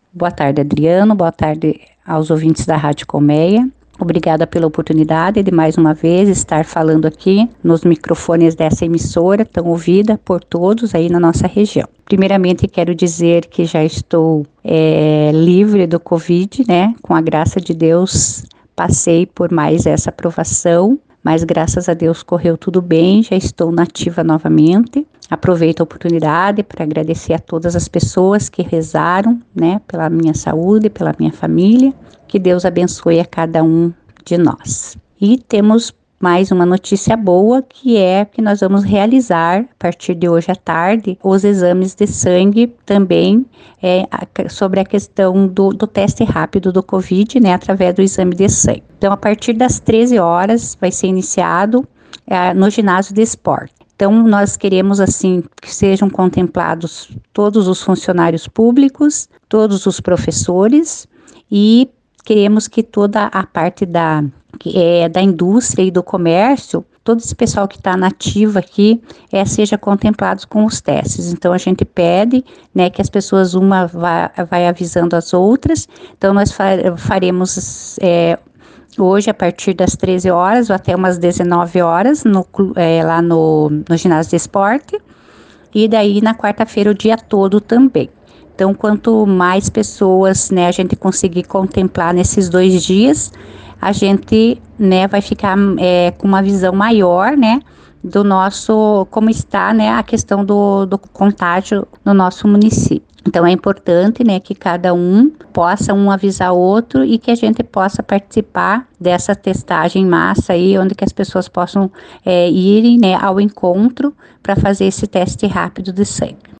Boa tarde, Adriano. Boa tarde aos ouvintes da Rádio Colmeia. Obrigada pela oportunidade de mais uma vez estar falando aqui nos microfones dessa emissora tão ouvida por todos aí na nossa região. Primeiramente, quero dizer que já estou livre do Covid, né? Com a graça de Deus, passei por mais essa provação, mas graças a Deus correu tudo bem, já estou nativa novamente. Aproveito a oportunidade para agradecer a todas as pessoas que rezaram, né, pela minha saúde, pela minha família. Que Deus abençoe a cada um de nós. E temos mais uma notícia boa, que é que nós vamos realizar, a partir de hoje à tarde, os exames de sangue também, sobre a questão do teste rápido do Covid, né, através do exame de sangue. Então, a partir das 13 horas, vai ser iniciado no ginásio de esporte. Então, nós queremos, assim, que sejam contemplados todos os funcionários públicos, todos os professores, e queremos que toda a parte da indústria e do comércio, todo esse pessoal que está nativo aqui, seja contemplado com os testes. Então, a gente pede, né, que as pessoas vai avisando as outras. Então, nós faremos hoje, a partir das 13 horas ou até umas 19 horas, lá no ginásio de esporte. E daí, na quarta-feira, o dia todo também. Então, quanto mais pessoas, né, a gente conseguir contemplar nesses 2 dias, a gente, né, vai ficar com uma visão maior, né, do nosso, como está, né, a questão do contágio no nosso município. Então, é importante, né, que cada um possa avisar outro e que a gente possa participar dessa testagem em massa aí, onde que as pessoas possam irem, né, ao encontro para fazer esse teste rápido de sangue.